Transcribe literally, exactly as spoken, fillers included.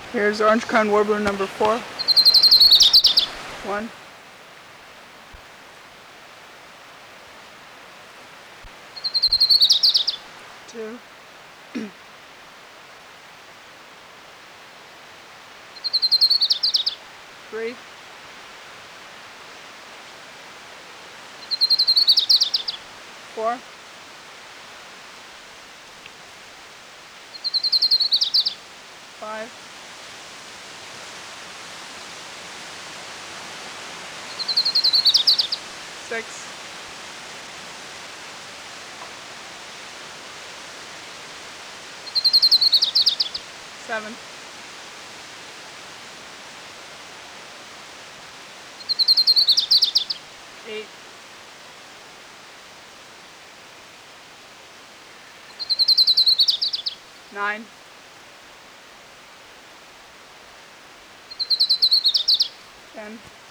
Here's orange crown warbler number four. One. Two. Three. Four. Five. Six. Seven. Eight. Nine. Ten.